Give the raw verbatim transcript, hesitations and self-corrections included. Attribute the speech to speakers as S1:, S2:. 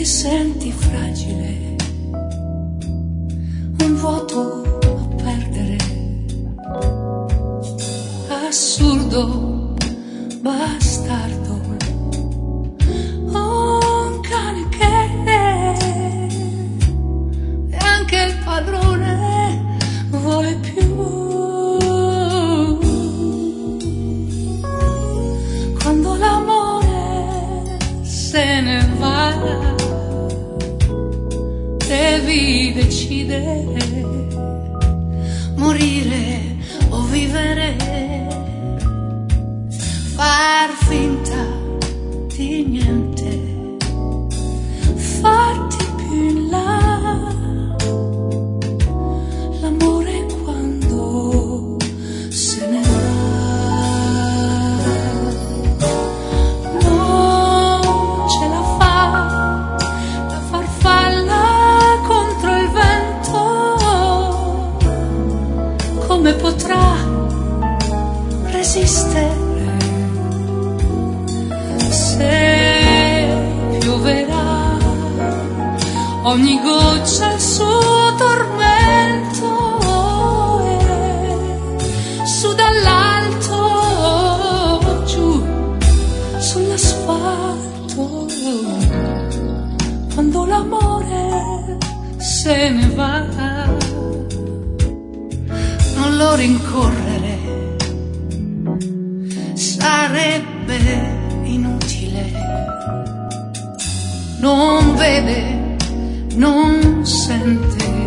S1: ti senti fragile, un vuoto a perdere, assurdo, bastardo, un cane che e anche il padrone vuole più. Quando l'amore se ne va, devi decidere, morire o vivere, far finta di niente, farti più in là. L'amore quando se ne va non ce la fa, la farfalla contro il vento, come potrà resistere se pioverà ogni goccia il suo tormento, e su dall'alto giù sull'asfalto. Quando l'amore se ne va, non lo rincorrere, sarebbe inutile. Non vede, non sente,